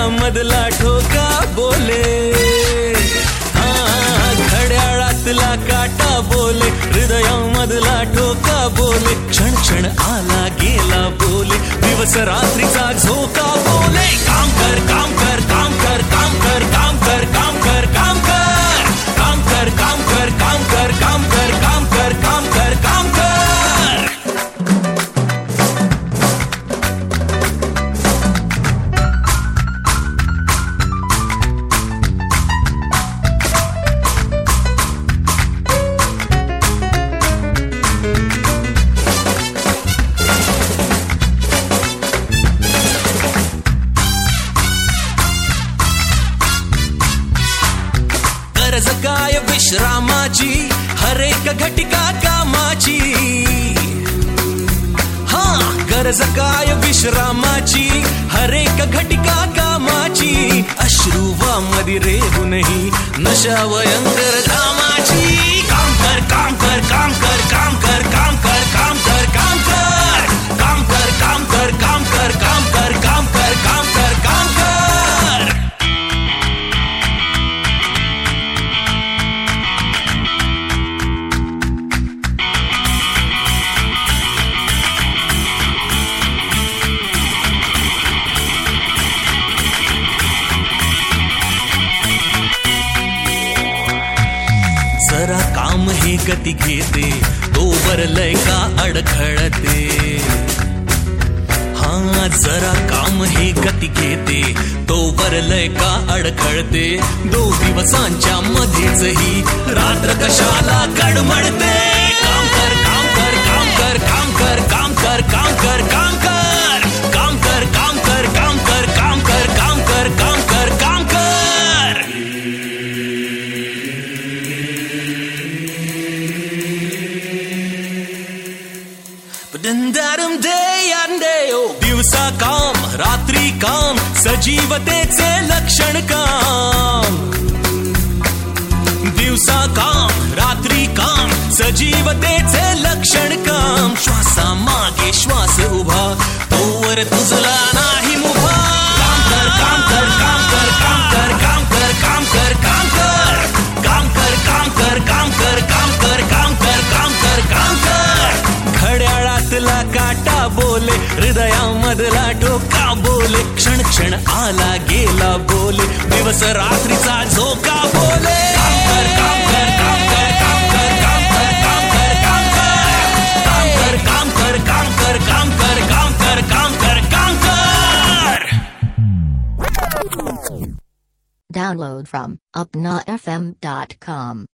हृदयामधला ठोका बोले, घड्याळातला काटा बोले, हृदयामधला ठोका बोले, क्षण क्षण आला गेला बोले, दिवस रात्रीचा झोका बोले, काम कर काम कर काम कर काम कर काम कर काम कर काम कर काम कर काम कर काम कर काम कर काम कर काम कर काम कर. गरज काय विश्रामाची, हरेक घटिका कामाची, गरज काय विश्रामाची, हरेक घटिका कामाची, अश्रुवामध्ये रेहूनही नशा भयंकर धामाची. काम कर काम कर काम कर काम कर काम कर काम कर काम कर काम कर काम कर काम कर काम कर काम कर काम कर काम कर. जरा काम हे गती घेते, तोवर लय का अडखळते, जरा काम हे गती घेते, तोवर लय का अडखळते, 2 दिवसांच्या मध्येचही रात्र कशाला कडमडते. काम कर काम कर काम कर काम कर काम कर काम कर काम कर काम कर काम कर काम कर काम कर काम कर काम कर काम कर. दिवसा काम रात्री काम, सजीवतेचे लक्षण काम. दिवसा काम रात्री काम, सजीवतेचे लक्षण काम. श्वासा मागे श्वास उभा, तोवर तुझला नाही मुभा. काम कर काम कर काम कर काम कर काम कर काम कर काम कर काम कर काम कर काम कर काम कर काम कर काम कर काम कर. घड्याळातला काटा बोले, हृदयामधला ठोका बोले, क्षण क्षण आला गेला बोले, दिवस रात्रीचा झोका बोले. काम कर काम कर काम कर काम कर काम कर काम कर काम कर काम कर काम कर काम कर काम कर काम कर काम कर. Download from upnafm.com.